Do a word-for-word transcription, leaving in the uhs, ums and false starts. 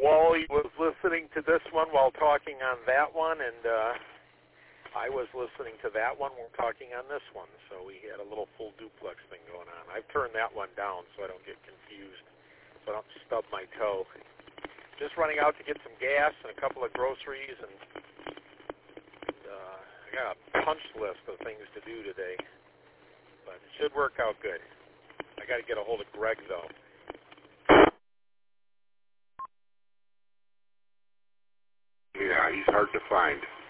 Wally was listening to this one while talking on that one, and uh, I was listening to that one while talking on this one. So we had a little full duplex thing going on. I've turned that one down so I don't get confused, so I don't stub my toe. Just running out to get some gas and a couple of groceries, and uh, I got a punch list of things to do today, but it should work out good. I got to get a hold of Greg, though. Yeah, he's hard to find.